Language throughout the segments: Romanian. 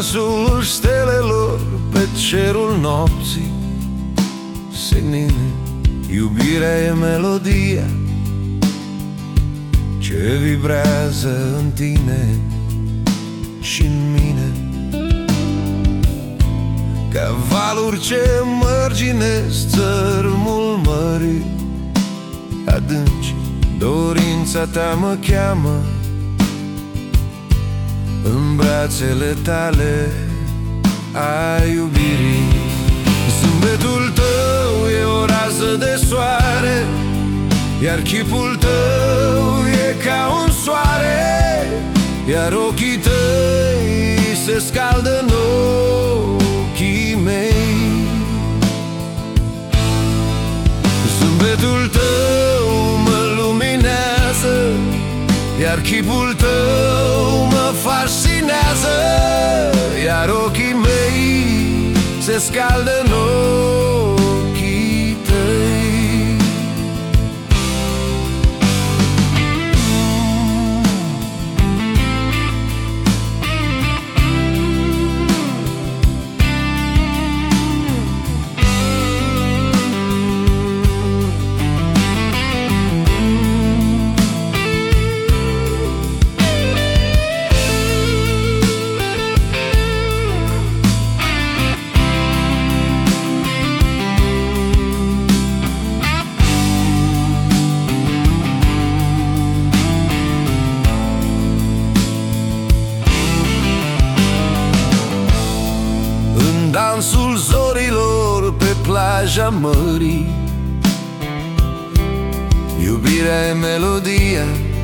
dansul stelelor pe cerul nopții. Senine, iubirea e melodia ce vibrează în tine și în mine, ca valuri ce mărginesc țărmul mării adânci. Dorința ta mă cheamă în brațele tale a iubirii. Zâmbetul tău e o rază de soare, iar chipul tău e ca un soare, iar ochii tăi se scaldă în ochii mei. Zâmbetul tău mă luminează, iar chipul tău mă fascinează, iar ochii mei se scaldă în ochii tăi. Dansul zorilor pe plaja mării, iubirea e melodia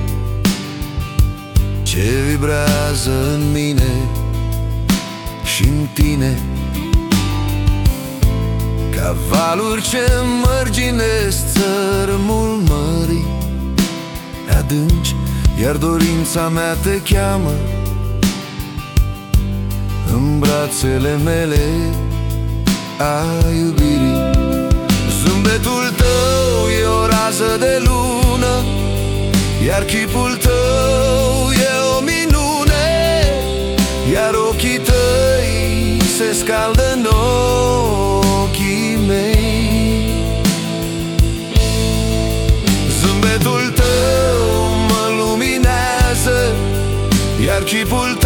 ce vibrează în mine și în tine, ca valuri ce mărginesc țărmul mării adânci, iar dorința mea te cheamă în brațele mele a iubirii. Zâmbetul tău e o rază de lună, iar chipul tău e o minune, iar ochii tăi se scaldă în ochii mei. Zâmbetul tău mă luminează, iar chipul tău